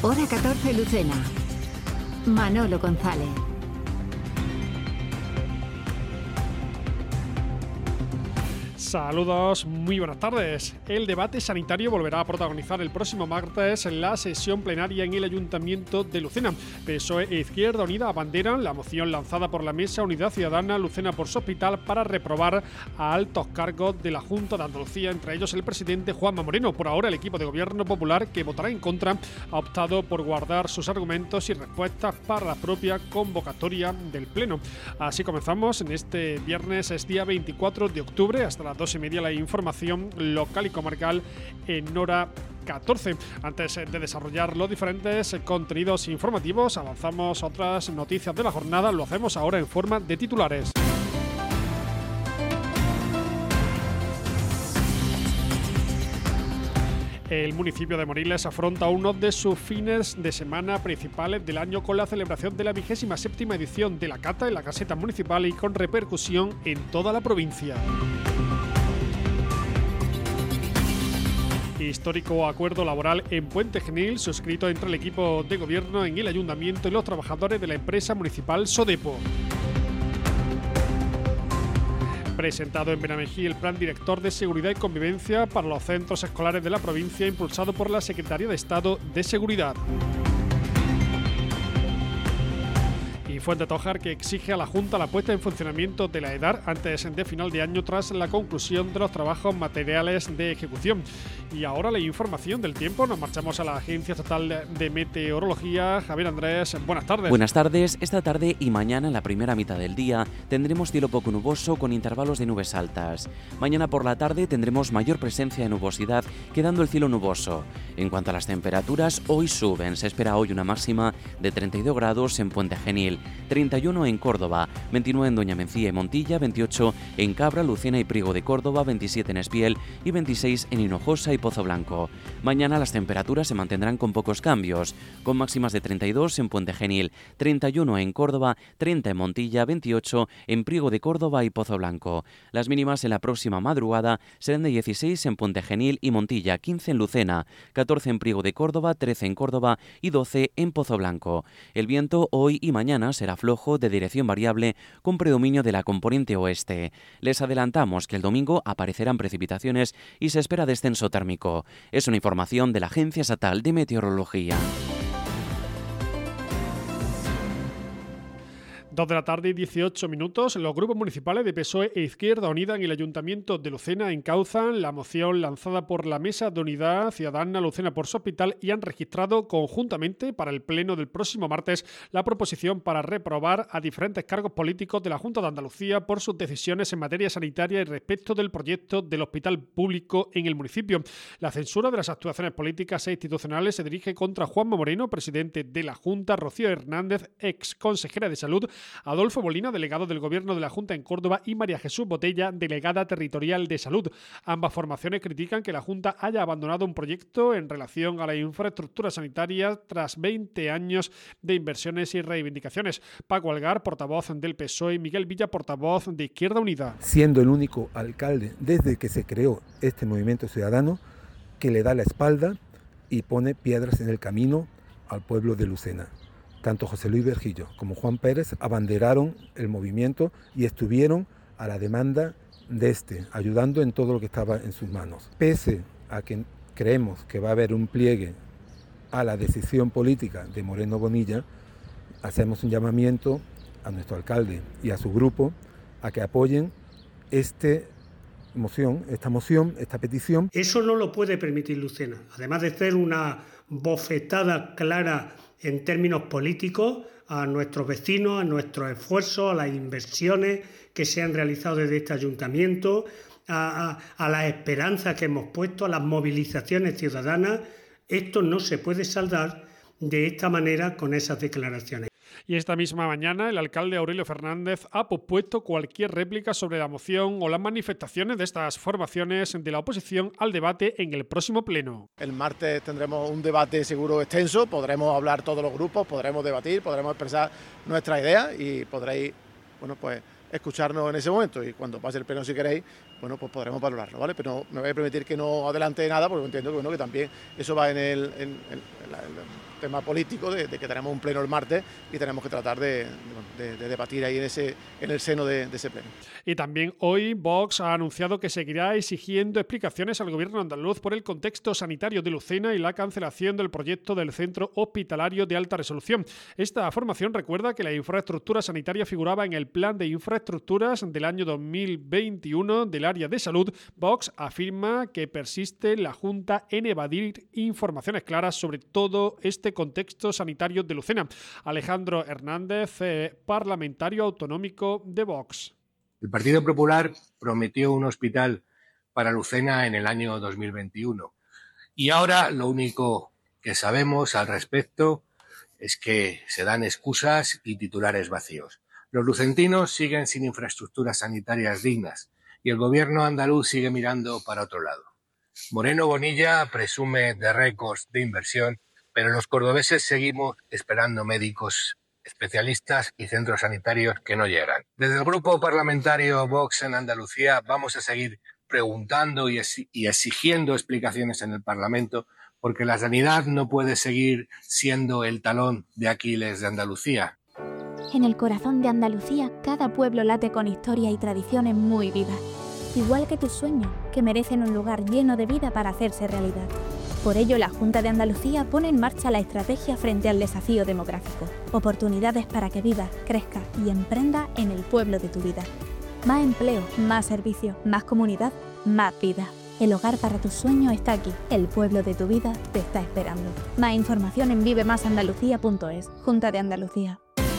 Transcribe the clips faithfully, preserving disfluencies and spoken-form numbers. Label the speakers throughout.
Speaker 1: Hora catorce, Lucena. Manolo González.
Speaker 2: Saludos, muy buenas tardes. El debate sanitario volverá a protagonizar el próximo martes en la sesión plenaria en el Ayuntamiento de Lucena. P S O E e Izquierda Unida abanderan la moción lanzada por la Mesa Unidad Ciudadana Lucena por su Hospital para reprobar a altos cargos de la Junta de Andalucía, entre ellos el presidente Juanma Moreno. Por ahora, el equipo de gobierno popular, que votará en contra, ha optado por guardar sus argumentos y respuestas para la propia convocatoria del Pleno. Así comenzamos en este viernes, es día veinticuatro de octubre, hasta las dos y media la información local y comarcal en hora catorce. Antes de desarrollar los diferentes contenidos informativos, avanzamos otras noticias de la jornada. Lo hacemos ahora en forma de titulares. El municipio de Moriles afronta uno de sus fines de semana principales del año con la celebración de la vigésima séptima edición de la Cata en la caseta municipal y con repercusión en toda la provincia. Histórico acuerdo laboral en Puente Genil, suscrito entre el equipo de gobierno en el ayuntamiento y los trabajadores de la empresa municipal Sodepo. Presentado en Benamejí el Plan Director de Seguridad y Convivencia para los centros escolares de la provincia, impulsado por la Secretaría de Estado de Seguridad. Fuente Tojar, que exige a la Junta la puesta en funcionamiento de la EDAR antes de final de año tras la conclusión de los trabajos materiales de ejecución. Y ahora la información del tiempo. Nos marchamos a la Agencia Estatal de Meteorología. Javier Andrés, buenas tardes.
Speaker 3: Buenas tardes. Esta tarde y mañana, en la primera mitad del día, tendremos cielo poco nuboso con intervalos de nubes altas. Mañana por la tarde tendremos mayor presencia de nubosidad, quedando el cielo nuboso. En cuanto a las temperaturas, hoy suben. Se espera hoy una máxima de treinta y dos grados en Puente Genil, treinta y uno en Córdoba, veintinueve en Doña Mencía y Montilla, veintiocho en Cabra, Lucena y Priego de Córdoba, veintisiete en Espiel y veintiséis en Hinojosa y Pozo Blanco. Mañana las temperaturas se mantendrán con pocos cambios, con máximas de treinta y dos en Puente Genil, treinta y uno en Córdoba, treinta en Montilla, veintiocho en Priego de Córdoba y Pozo Blanco. Las mínimas en la próxima madrugada serán de dieciséis en Puente Genil y Montilla, quince en Lucena, catorce en Priego de Córdoba, trece en Córdoba y doce en Pozo Blanco. El viento hoy y mañana será flojo, de dirección variable, con predominio de la componente oeste. Les adelantamos que el domingo aparecerán precipitaciones y se espera descenso térmico. Es una información de la Agencia Estatal de Meteorología.
Speaker 2: Dos de la tarde y dieciocho minutos. Los grupos municipales de P S O E e Izquierda Unida en el Ayuntamiento de Lucena encauzan la moción lanzada por la Mesa de Unidad Ciudadana Lucena por su Hospital y han registrado conjuntamente para el pleno del próximo martes la proposición para reprobar a diferentes cargos políticos de la Junta de Andalucía por sus decisiones en materia sanitaria y respecto del proyecto del hospital público en el municipio. La censura de las actuaciones políticas e institucionales se dirige contra Juanma Moreno, presidente de la Junta, Rocío Hernández, ex consejera de Salud, Adolfo Molina, delegado del Gobierno de la Junta en Córdoba, y María Jesús Botella, delegada territorial de Salud. Ambas formaciones critican que la Junta haya abandonado un proyecto en relación a la infraestructura sanitaria tras veinte años de inversiones y reivindicaciones. Paco Algar, portavoz del P S O E, y Miguel Villa, portavoz de Izquierda Unida.
Speaker 4: Siendo el único alcalde desde que se creó este movimiento ciudadano que le da la espalda y pone piedras en el camino al pueblo de Lucena. Tanto José Luis Vergillo como Juan Pérez abanderaron el movimiento y estuvieron a la demanda de este, ayudando en todo lo que estaba en sus manos. Pese a que creemos que va a haber un pliegue a la decisión política de Moreno Bonilla, hacemos un llamamiento a nuestro alcalde y a su grupo a que apoyen este moción, esta moción, esta petición.
Speaker 5: Eso no lo puede permitir Lucena, además de ser una bofetada clara en términos políticos a nuestros vecinos, a nuestros esfuerzos, a las inversiones que se han realizado desde este ayuntamiento, a, a, a las esperanzas que hemos puesto, a las movilizaciones ciudadanas. Esto no se puede saldar de esta manera con esas declaraciones.
Speaker 2: Y esta misma mañana el alcalde Aurelio Fernández ha pospuesto cualquier réplica sobre la moción o las manifestaciones de estas formaciones de la oposición al debate en el próximo pleno.
Speaker 6: El martes tendremos un debate seguro extenso, podremos hablar todos los grupos, podremos debatir, podremos expresar nuestras ideas y podréis, bueno, pues escucharnos en ese momento, y cuando pase el pleno, si queréis, bueno, pues podremos valorarlo, ¿vale? Pero no me voy a permitir que no adelante nada, porque entiendo que, bueno, que también eso va en el, en, en, en la, el tema político de, de que tenemos un pleno el martes y tenemos que tratar de, de, de debatir ahí en, ese, en el seno de, de ese pleno.
Speaker 2: Y también hoy Vox ha anunciado que seguirá exigiendo explicaciones al gobierno andaluz por el contexto sanitario de Lucena y la cancelación del proyecto del centro hospitalario de alta resolución. Esta formación recuerda que la infraestructura sanitaria figuraba en el plan de infraestructuras del año dos mil veintiuno del área de salud. Vox afirma que persiste la Junta en evadir informaciones claras sobre todo este contexto sanitario de Lucena. Alejandro Hernández, eh, parlamentario autonómico de Vox.
Speaker 7: El Partido Popular prometió un hospital para Lucena en el año dos mil veintiuno y ahora lo único que sabemos al respecto es que se dan excusas y titulares vacíos. Los lucentinos siguen sin infraestructuras sanitarias dignas y el gobierno andaluz sigue mirando para otro lado. Moreno Bonilla presume de récords de inversión, pero los cordobeses seguimos esperando médicos especialistas y centros sanitarios que no llegan. Desde el grupo parlamentario Vox en Andalucía vamos a seguir preguntando y exigiendo explicaciones en el Parlamento, porque la sanidad no puede seguir siendo el talón de Aquiles de Andalucía.
Speaker 8: En el corazón de Andalucía, cada pueblo late con historia y tradiciones muy vivas, igual que tus sueños, que merecen un lugar lleno de vida para hacerse realidad. Por ello, la Junta de Andalucía pone en marcha la estrategia frente al desafío demográfico. Oportunidades para que vivas, crezcas y emprendas en el pueblo de tu vida. Más empleo, más servicios, más comunidad, más vida. El hogar para tus sueños está aquí. El pueblo de tu vida te está esperando. Más información en vive más andalucía punto es. Junta de Andalucía.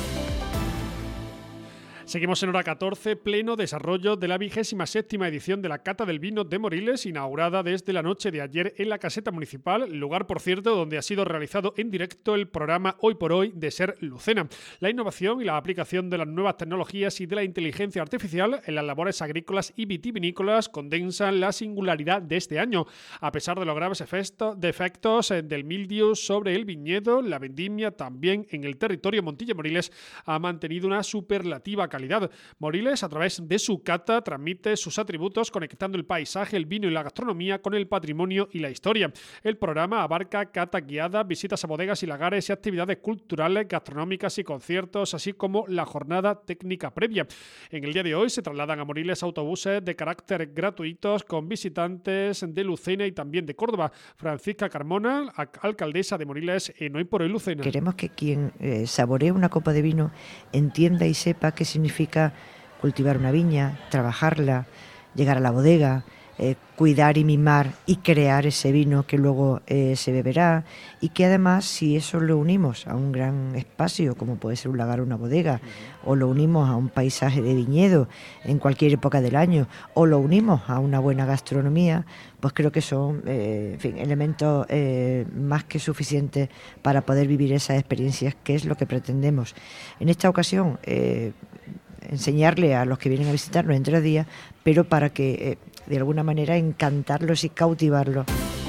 Speaker 2: Seguimos en hora catorce, pleno desarrollo de la vigésima séptima edición de la Cata del Vino de Moriles, inaugurada desde la noche de ayer en la caseta municipal, lugar, por cierto, donde ha sido realizado en directo el programa Hoy por Hoy de Ser Lucena. La innovación y la aplicación de las nuevas tecnologías y de la inteligencia artificial en las labores agrícolas y vitivinícolas condensan la singularidad de este año. A pesar de los graves efectos, defectos del mildiu sobre el viñedo, la vendimia también en el territorio Montilla-Moriles ha mantenido una superlativa calidad. Moriles, a través de su cata, transmite sus atributos conectando el paisaje, el vino y la gastronomía con el patrimonio y la historia. El programa abarca cata guiada, visitas a bodegas y lagares y actividades culturales, gastronómicas y conciertos, así como la jornada técnica previa. En el día de hoy se trasladan a Moriles autobuses de carácter gratuitos con visitantes de Lucena y también de Córdoba. Francisca Carmona, alcaldesa de Moriles en Hoy por Hoy Lucena.
Speaker 9: Queremos que quien eh, saboree una copa de vino entienda y sepa qué significa significa cultivar una viña, trabajarla, llegar a la bodega, eh, cuidar y mimar y crear ese vino que luego eh, se beberá, y que además, si eso lo unimos a un gran espacio como puede ser un lagar o una bodega, o lo unimos a un paisaje de viñedo en cualquier época del año, o lo unimos a una buena gastronomía, pues creo que son eh, en fin, elementos eh, más que suficientes para poder vivir esas experiencias, que es lo que pretendemos. En esta ocasión, eh, enseñarle a los que vienen a visitarnos en tres días, pero para que eh, de alguna manera encantarlos y cautivarlos.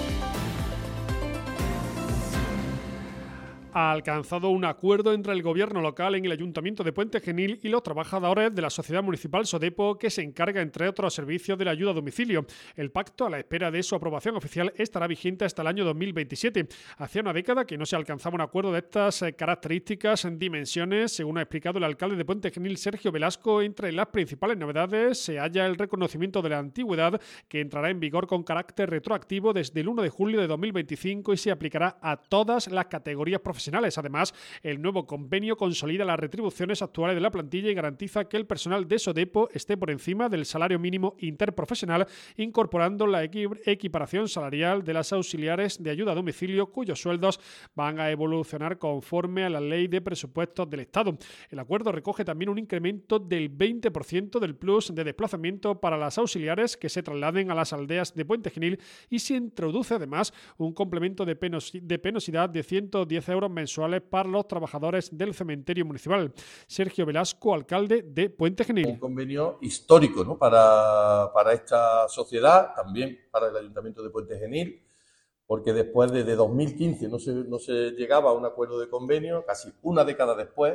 Speaker 2: Ha alcanzado un acuerdo entre el gobierno local en el Ayuntamiento de Puente Genil y los trabajadores de la Sociedad Municipal Sodepo, que se encarga, entre otros servicios, de la ayuda a domicilio. El pacto, a la espera de su aprobación oficial, estará vigente hasta el año dos mil veintisiete. Hacía una década que no se alcanzaba un acuerdo de estas características en dimensiones. Según ha explicado el alcalde de Puente Genil, Sergio Velasco, entre las principales novedades se halla el reconocimiento de la antigüedad, que entrará en vigor con carácter retroactivo desde el uno de julio de dos mil veinticinco y se aplicará a todas las categorías profesionales. Además, el nuevo convenio consolida las retribuciones actuales de la plantilla y garantiza que el personal de Sodepo esté por encima del salario mínimo interprofesional, incorporando la equiparación salarial de las auxiliares de ayuda a domicilio, cuyos sueldos van a evolucionar conforme a la ley de presupuestos del Estado. El acuerdo recoge también un incremento del veinte por ciento del plus de desplazamiento para las auxiliares que se trasladen a las aldeas de Puente Genil, y se introduce además un complemento de, penos de penosidad de ciento diez euros mensuales para los trabajadores del cementerio municipal. Sergio Velasco, alcalde de Puente Genil.
Speaker 10: Un convenio histórico, ¿no?, para, para esta sociedad, también para el Ayuntamiento de Puente Genil, porque después de, de dos mil quince no se, no se llegaba a un acuerdo de convenio, casi una década después,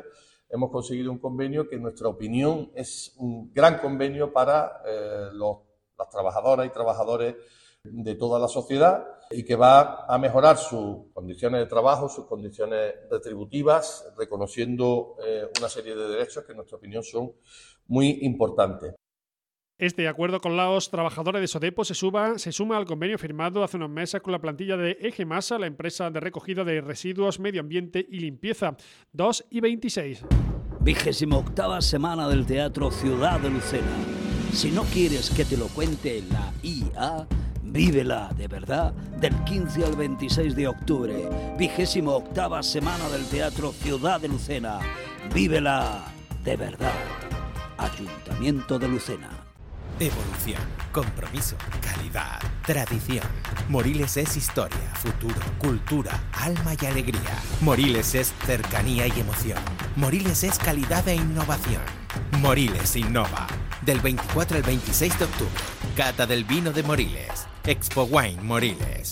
Speaker 10: hemos conseguido un convenio que en nuestra opinión es un gran convenio para eh, los, las trabajadoras y trabajadores de toda la sociedad y que va a mejorar sus condiciones de trabajo, sus condiciones retributivas, reconociendo eh, una serie de derechos que en nuestra opinión son muy importantes.
Speaker 2: Este acuerdo con los trabajadores de Sodepo se, suba, se suma al convenio firmado hace unos meses con la plantilla de Egemasa, la empresa de recogida de residuos, medio ambiente y limpieza. dos y veintiséis.
Speaker 11: Vigésima octava semana del Teatro Ciudad de Lucena. Si no quieres que te lo cuente la I A, vívela de verdad del quince al veintiséis de octubre. Vigésima octava semana del Teatro Ciudad de Lucena. Vívela de verdad. Ayuntamiento de Lucena.
Speaker 12: Evolución, compromiso, calidad, tradición. Moriles es historia, futuro, cultura, alma y alegría. Moriles es cercanía y emoción. Moriles es calidad e innovación. Moriles innova. Del veinticuatro al veintiséis de octubre. Cata del vino de Moriles. Expo Wine Moriles.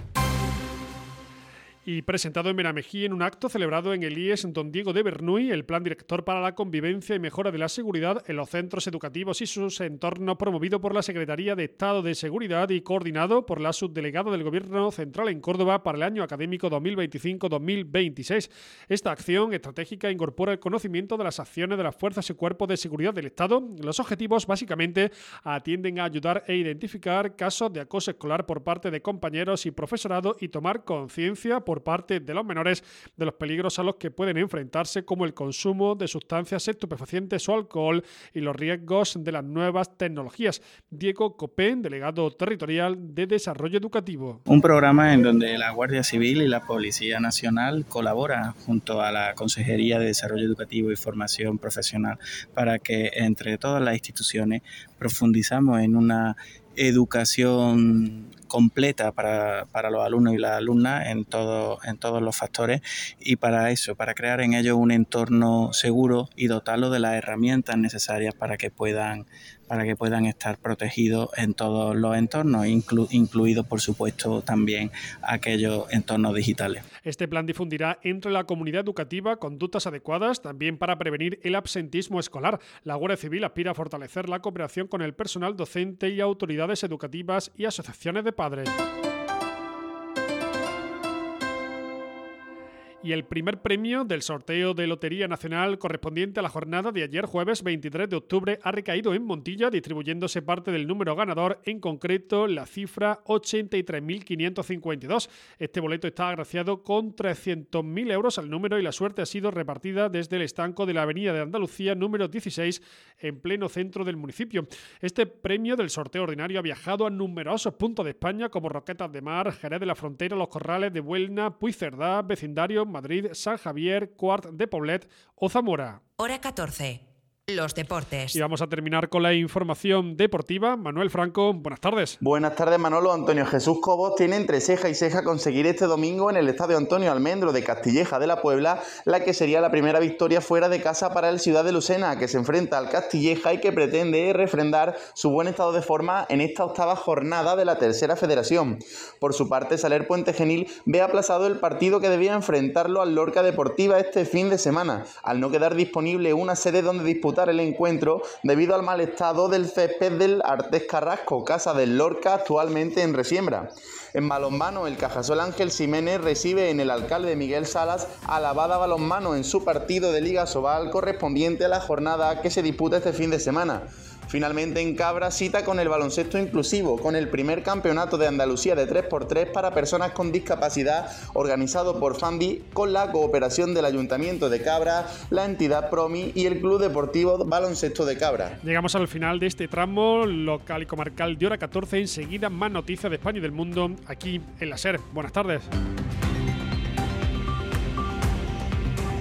Speaker 2: Y presentado en Benamejí en un acto celebrado en el I E S Don Diego de Bernuy, el Plan Director para la Convivencia y Mejora de la Seguridad en los Centros Educativos y sus entornos, promovido por la Secretaría de Estado de Seguridad y coordinado por la subdelegada del Gobierno Central en Córdoba para el año académico dos mil veinticinco dos mil veintiséis. Esta acción estratégica incorpora el conocimiento de las acciones de las fuerzas y cuerpos de seguridad del Estado. Los objetivos básicamente atienden a ayudar e identificar casos de acoso escolar por parte de compañeros y profesorado y tomar conciencia por por parte de los menores de los peligros a los que pueden enfrentarse, como el consumo de sustancias estupefacientes o alcohol y los riesgos de las nuevas tecnologías. Diego Copén, delegado territorial de Desarrollo Educativo.
Speaker 13: Un programa en donde la Guardia Civil y la Policía Nacional colaboran junto a la Consejería de Desarrollo Educativo y Formación Profesional para que entre todas las instituciones profundizamos en una educación completa para, para los alumnos y las alumnas en, todo, en todos los factores, y para eso, para crear en ellos un entorno seguro y dotarlos de las herramientas necesarias para que puedan, para que puedan estar protegidos en todos los entornos, inclu, incluidos por supuesto también aquellos entornos digitales.
Speaker 2: Este plan difundirá entre la comunidad educativa conductas adecuadas también para prevenir el absentismo escolar. La Guardia Civil aspira a fortalecer la cooperación con el personal docente y autoridades educativas y asociaciones de padres. Y el primer premio del sorteo de Lotería Nacional correspondiente a la jornada de ayer, jueves veintitrés de octubre, ha recaído en Montilla, distribuyéndose parte del número ganador, en concreto la cifra ochenta y tres mil quinientos cincuenta y dos. Este boleto está agraciado con trescientos mil euros al número y la suerte ha sido repartida desde el estanco de la Avenida de Andalucía número dieciséis, en pleno centro del municipio. Este premio del sorteo ordinario ha viajado a numerosos puntos de España como Roquetas de Mar, Jerez de la Frontera, Los Corrales de Buelna, Puigcerdá, vecindario Madrid, San Javier, Quart de Poblet o Zamora.
Speaker 14: Hora catorce. Los deportes.
Speaker 2: Y vamos a terminar con la información deportiva. Manuel Franco, buenas tardes.
Speaker 15: Buenas tardes, Manolo. Antonio Jesús Cobos tiene entre ceja y ceja conseguir este domingo en el Estadio Antonio Almendro de Castilleja de la Puebla la que sería la primera victoria fuera de casa para el Ciudad de Lucena, que se enfrenta al Castilleja y que pretende refrendar su buen estado de forma en esta octava jornada de la tercera federación. Por su parte, Saler Puente Genil ve aplazado el partido que debía enfrentarlo al Lorca Deportiva este fin de semana, al no quedar disponible una sede donde disputar el encuentro debido al mal estado del césped del Artés Carrasco, casa del Lorca, actualmente en resiembra. En balonmano, el Cajasol Ángel Ximénez recibe en el Alcalde Miguel Salas a la Bada Balonmano en su partido de Liga Sobal correspondiente a la jornada que se disputa este fin de semana. Finalmente, en Cabra, cita con el baloncesto inclusivo, con el primer campeonato de Andalucía de tres por tres para personas con discapacidad, organizado por Fandi, con la cooperación del Ayuntamiento de Cabra, la entidad Promi y el Club Deportivo Baloncesto de Cabra.
Speaker 2: Llegamos al final de este tramo local y comarcal de Hora catorce. Enseguida, más noticias de España y del mundo aquí en la SER. Buenas tardes.